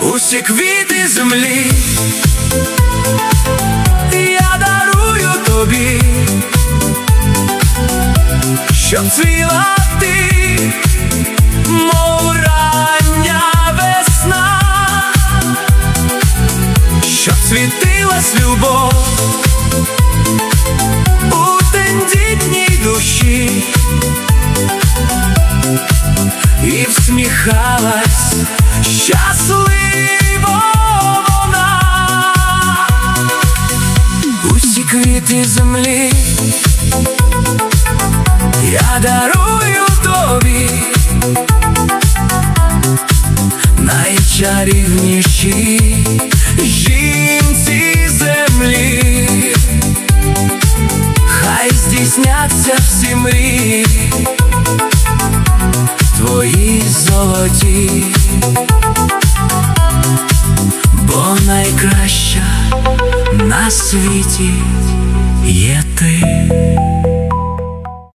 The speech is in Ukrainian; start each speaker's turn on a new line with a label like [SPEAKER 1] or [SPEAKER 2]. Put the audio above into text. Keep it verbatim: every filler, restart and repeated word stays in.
[SPEAKER 1] Усі квіти землі я дарую тобі, щоб цвіла ти, мов рання весна, щоб світилась любов у тендітній душі і всміхалась щасливо вона. Усі квіти землі я дарую тобі, найчарівніші жінці землі. Хай здійсняться всі мрії твої золоті, бо найкраща на світі є ти.